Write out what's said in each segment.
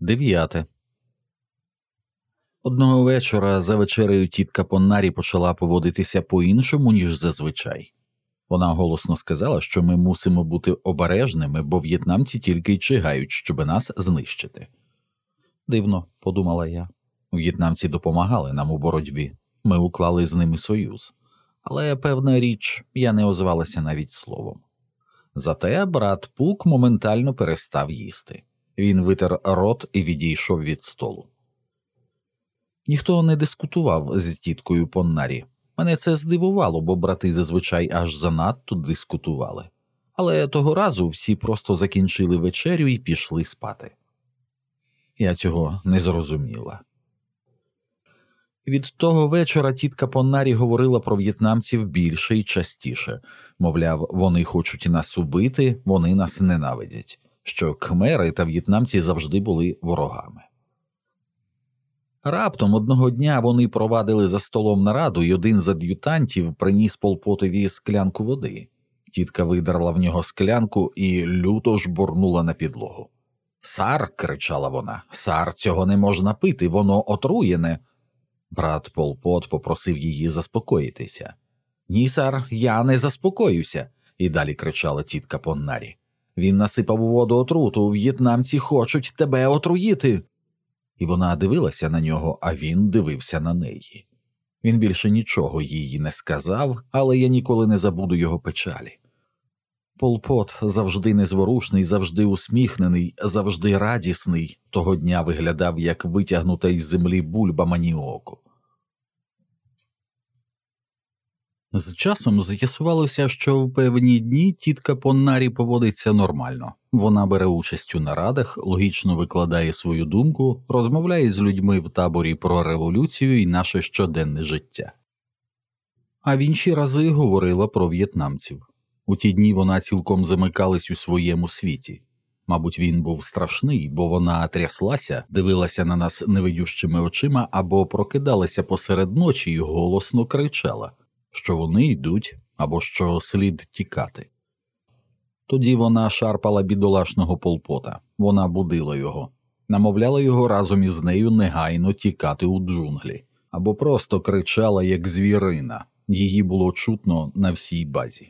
9. Одного вечора за вечерею тітка Поннарі почала поводитися по-іншому, ніж зазвичай. Вона голосно сказала, що ми мусимо бути обережними, бо в'єтнамці тільки й чигають, щоб нас знищити. Дивно, подумала я. В'єтнамці допомагали нам у боротьбі. Ми уклали з ними союз. Але, певна річ, я не озвалася навіть словом. Зате брат Пук моментально перестав їсти. Він витер рот і відійшов від столу. Ніхто не дискутував з тіткою Поннарі. Мене це здивувало, бо брати зазвичай аж занадто дискутували. Але того разу всі просто закінчили вечерю і пішли спати. Я цього не зрозуміла. Від того вечора тітка Поннарі говорила про в'єтнамців більше і частіше. Мовляв, вони хочуть нас убити, вони нас ненавидять. Що кхмери та в'єтнамці завжди були ворогами. Раптом одного дня вони провадили за столом нараду, і один з ад'ютантів приніс Пол Потові склянку води. Тітка видерла в нього склянку і люто жбурнула на підлогу. «Сар!» – кричала вона. «Сар, цього не можна пити, воно отруєне!» Брат Пол Пот попросив її заспокоїтися. «Ні, сар, я не заспокоюся!» – і далі кричала тітка Поннарі. «Він насипав у воду отруту, в'єтнамці хочуть тебе отруїти!» І вона дивилася на нього, а він дивився на неї. Він більше нічого їй не сказав, але я ніколи не забуду його печалі. Пол Пот, завжди незворушний, завжди усміхнений, завжди радісний, того дня виглядав, як витягнута із землі бульба маніоку. З часом з'ясувалося, що в певні дні тітка Поннарі поводиться нормально. Вона бере участь у нарадах, логічно викладає свою думку, розмовляє з людьми в таборі про революцію і наше щоденне життя. А в інші рази говорила про в'єтнамців. У ті дні вона цілком замикалась у своєму світі. Мабуть, він був страшний, бо вона тряслася, дивилася на нас невидющими очима або прокидалася посеред ночі і голосно кричала, що вони йдуть або що слід тікати. Тоді вона шарпала бідолашного Пол Пота, вона будила його, намовляла його разом із нею негайно тікати у джунглі, або просто кричала, як звірина, її було чутно на всій базі.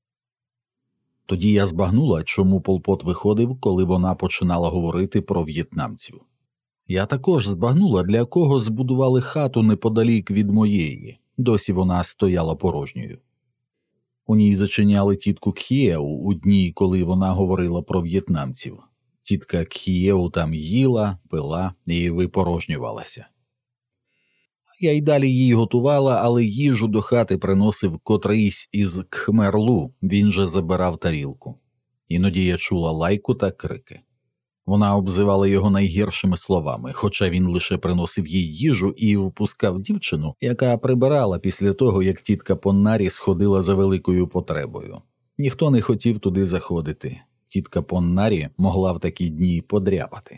Тоді я збагнула, чому Пол Пот виходив, коли вона починала говорити про в'єтнамців. Я також збагнула, для кого збудували хату неподалік від моєї, досі вона стояла порожньою. У ній зачиняли тітку Кхієу у дні, коли вона говорила про в'єтнамців. Тітка Кхієу там їла, пила і випорожнювалася. Я й далі їй готувала, але їжу до хати приносив котрийсь із Кхмерлу, він же забирав тарілку. Іноді я чула лайку та крики. Вона обзивала його найгіршими словами, хоча він лише приносив їй їжу і впускав дівчину, яка прибирала після того, як тітка Поннарі сходила за великою потребою. Ніхто не хотів туди заходити. Тітка Поннарі могла в такі дні подряпати.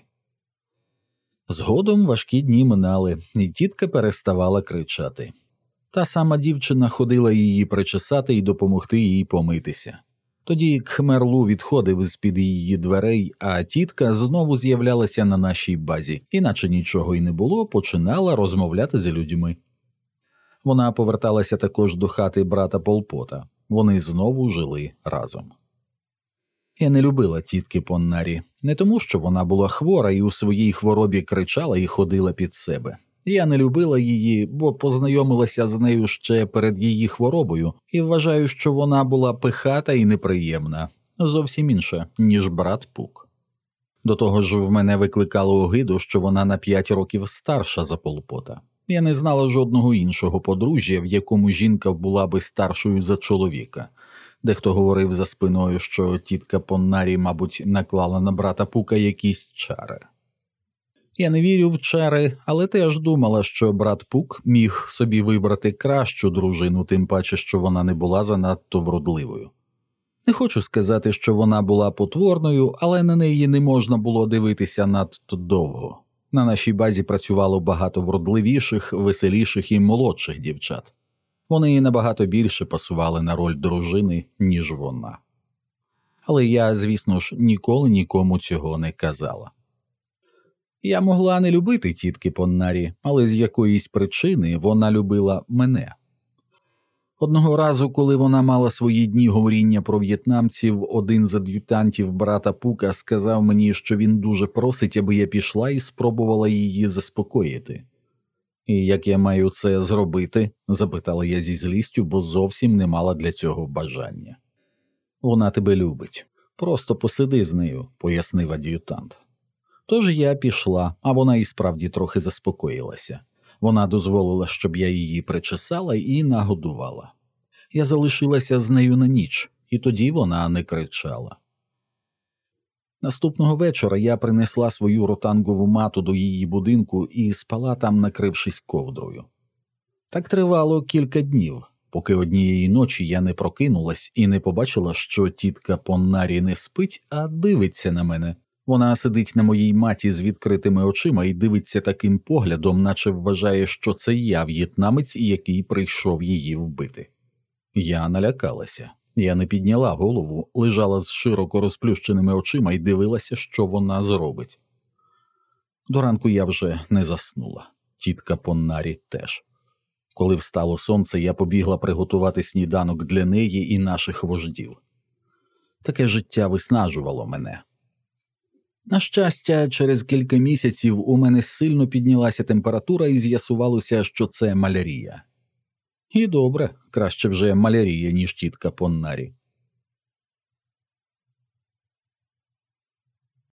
Згодом важкі дні минали, і тітка переставала кричати. Та сама дівчина ходила її причесати і допомогти їй помитися. Тоді Кхмерлу відходив з-під її дверей, а тітка знову з'являлася на нашій базі, і наче нічого й не було, починала розмовляти з людьми. Вона поверталася також до хати брата Пол Пота. Вони знову жили разом. Я не любила тітки Поннарі, не тому, що вона була хвора і у своїй хворобі кричала і ходила під себе. Я не любила її, бо познайомилася з нею ще перед її хворобою і вважаю, що вона була пихата і неприємна, зовсім інша, ніж брат Пук. До того ж в мене викликало огиду, що вона на 5 років старша за Пол Пота. Я не знала жодного іншого подружжя, в якому жінка була би старшою за чоловіка. Дехто говорив за спиною, що тітка Поннарі, мабуть, наклала на брата Пука якісь чари. Я не вірю в чари, але теж думала, що брат Пук міг собі вибрати кращу дружину, тим паче, що вона не була занадто вродливою. Не хочу сказати, що вона була потворною, але на неї не можна було дивитися надто довго. На нашій базі працювало багато вродливіших, веселіших і молодших дівчат. Вони набагато більше пасували на роль дружини, ніж вона. Але я, звісно ж, ніколи нікому цього не казала. Я могла не любити тітки Поннарі, але з якоїсь причини вона любила мене. Одного разу, коли вона мала свої дні говоріння про в'єтнамців, один з ад'ютантів брата Пука сказав мені, що він дуже просить, аби я пішла і спробувала її заспокоїти. «І як я маю це зробити?» – запитала я зі злістю, бо зовсім не мала для цього бажання. «Вона тебе любить. Просто посиди з нею», – пояснив ад'ютант. Тож я пішла, а вона і справді трохи заспокоїлася. Вона дозволила, щоб я її причесала і нагодувала. Я залишилася з нею на ніч, і тоді вона не кричала. Наступного вечора я принесла свою ротангову мату до її будинку і спала там, накрившись ковдрою. Так тривало кілька днів, поки однієї ночі я не прокинулась і не побачила, що тітка Поннарі не спить, а дивиться на мене. Вона сидить на моїй маті з відкритими очима і дивиться таким поглядом, наче вважає, що це я в'єтнамець, який прийшов її вбити. Я налякалася. Я не підняла голову, лежала з широко розплющеними очима і дивилася, що вона зробить. До ранку я вже не заснула. Тітка Поннарі теж. Коли встало сонце, я побігла приготувати сніданок для неї і наших вождів. Таке життя виснажувало мене. На щастя, через кілька місяців у мене сильно піднялася температура і з'ясувалося, що це малярія. І добре, краще вже малярія, ніж тітка Поннарі.